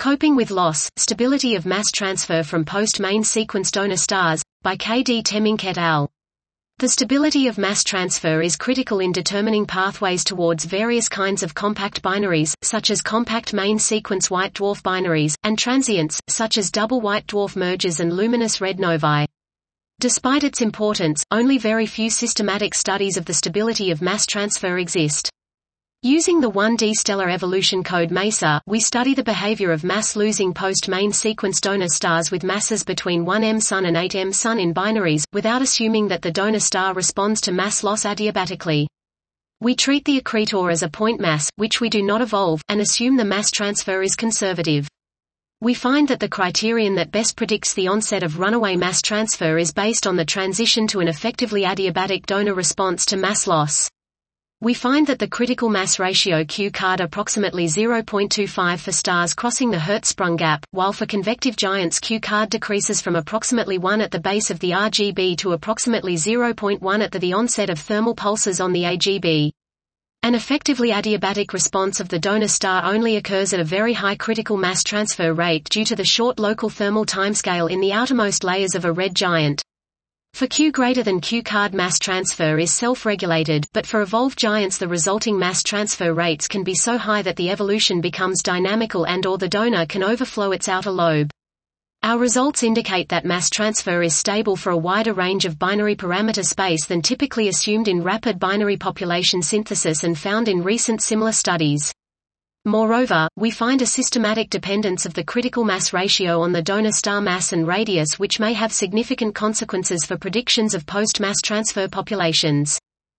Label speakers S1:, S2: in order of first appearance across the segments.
S1: Coping with Loss, Stability of Mass Transfer from Post-Main Sequence Donor Stars, by K. D. Temminck et al. The stability of mass transfer is critical in determining pathways towards various kinds of compact binaries, such as compact main sequence white dwarf binaries, and transients, such as double white dwarf mergers and luminous red novae. Despite its importance, only very few systematic studies of the stability of mass transfer exist. Using the 1D stellar evolution code MESA, we study the behavior of mass-losing post-main sequence donor stars with masses between 1 Sun and 8 Sun in binaries, without assuming that the donor star responds to mass loss adiabatically. We treat the accretor as a point mass, which we do not evolve, and assume the mass transfer is conservative. We find that the criterion that best predicts the onset of runaway mass transfer is based on the transition to an effectively adiabatic donor response to mass loss. We find that the critical mass ratio Q-card approximately 0.25 for stars crossing the Hertzsprung gap, while for convective giants Q-card decreases from approximately 1 at the base of the RGB to approximately 0.1 at the onset of thermal pulses on the AGB. An effectively adiabatic response of the donor star only occurs at a very high critical mass transfer rate due to the short local thermal timescale in the outermost layers of a red giant. For Q greater than Q-card mass transfer is self-regulated, but for evolved giants the resulting mass transfer rates can be so high that the evolution becomes dynamical and/or the donor can overflow its outer lobe. Our results indicate that mass transfer is stable for a wider range of binary parameter space than typically assumed in rapid binary population synthesis and found in recent similar studies. Moreover, we find a systematic dependence of the critical mass ratio on the donor star mass and radius which may have significant consequences for predictions of post-mass transfer populations.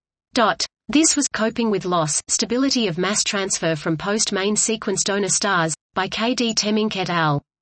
S1: This was Coping with Loss, Stability of Mass Transfer from Post-Main Sequence Donor Stars, by K. D. Temminck et al.